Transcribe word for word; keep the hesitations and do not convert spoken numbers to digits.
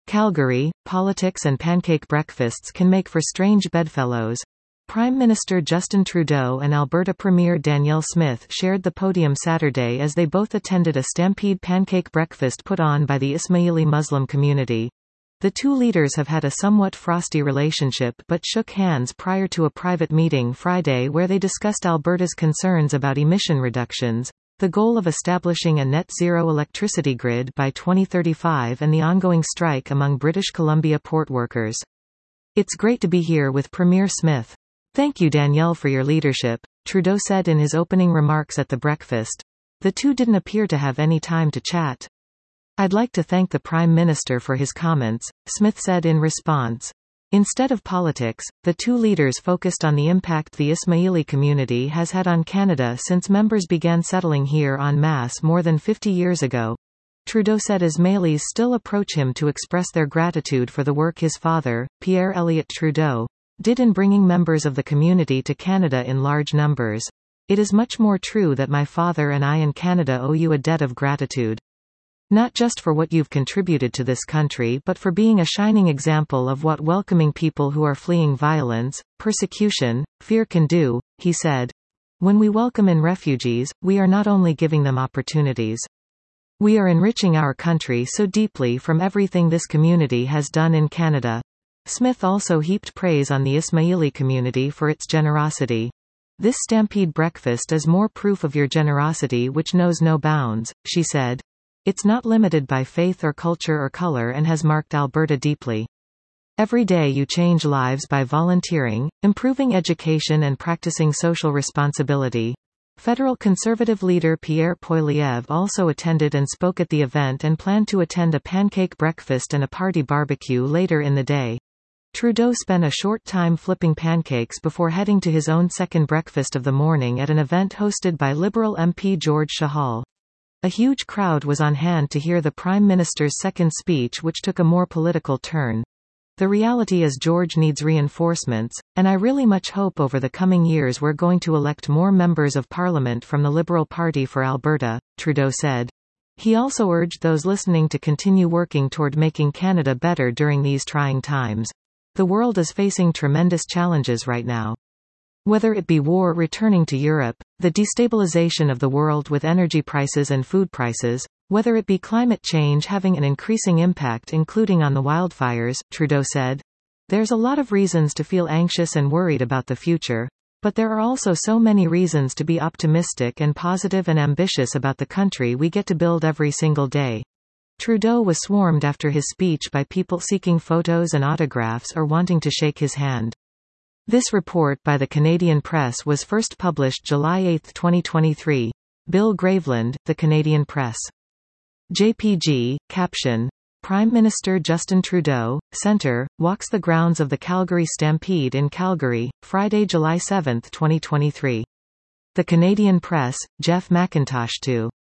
Calgary, politics and pancake breakfasts can make for strange bedfellows. Prime Minister Justin Trudeau and Alberta Premier Danielle Smith shared the podium Saturday as they both attended a Stampede pancake breakfast put on by the Ismaili Muslim community. The two leaders have had a somewhat frosty relationship but shook hands prior to a private meeting Friday where they discussed Alberta's concerns about emission reductions, the goal of establishing a net-zero electricity grid by twenty thirty-five and the ongoing strike among British Columbia port workers. "It's great to be here with Premier Smith. Thank you Danielle for your leadership," Trudeau said in his opening remarks at the breakfast. The two didn't appear to have any time to chat. "I'd like to thank the Prime Minister for his comments," Smith said in response. Instead of politics, the two leaders focused on the impact the Ismaili community has had on Canada since members began settling here en masse more than fifty years ago. Trudeau said Ismailis still approach him to express their gratitude for the work his father, Pierre Elliott Trudeau, did in bringing members of the community to Canada in large numbers. "It is much more true that my father and I in Canada owe you a debt of gratitude. Not just for what you've contributed to this country but for being a shining example of what welcoming people who are fleeing violence, persecution, fear can do," he said. "When we welcome in refugees, we are not only giving them opportunities. We are enriching our country so deeply from everything this community has done in Canada." Smith also heaped praise on the Ismaili community for its generosity. "This Stampede breakfast is more proof of your generosity which knows no bounds," she said. "It's not limited by faith or culture or color and has marked Alberta deeply. Every day you change lives by volunteering, improving education and practicing social responsibility." Federal Conservative leader Pierre Poilievre also attended and spoke at the event and planned to attend a pancake breakfast and a party barbecue later in the day. Trudeau spent a short time flipping pancakes before heading to his own second breakfast of the morning at an event hosted by Liberal M P George Chahal. A huge crowd was on hand to hear the Prime Minister's second speech, which took a more political turn. "The reality is George needs reinforcements, and I really much hope over the coming years we're going to elect more members of Parliament from the Liberal Party for Alberta," Trudeau said. He also urged those listening to continue working toward making Canada better during these trying times. "The world is facing tremendous challenges right now. Whether it be war returning to Europe, the destabilization of the world with energy prices and food prices, whether it be climate change having an increasing impact including on the wildfires," Trudeau said. "There's a lot of reasons to feel anxious and worried about the future, but there are also so many reasons to be optimistic and positive and ambitious about the country we get to build every single day." Trudeau was swarmed after his speech by people seeking photos and autographs or wanting to shake his hand. This report by the Canadian Press was first published July eighth twenty twenty-three. Bill Graveland, The Canadian Press. J P G, caption. Prime Minister Justin Trudeau, Centre, walks the grounds of the Calgary Stampede in Calgary, Friday, July seventh twenty twenty-three. The Canadian Press, Jeff McIntosh two.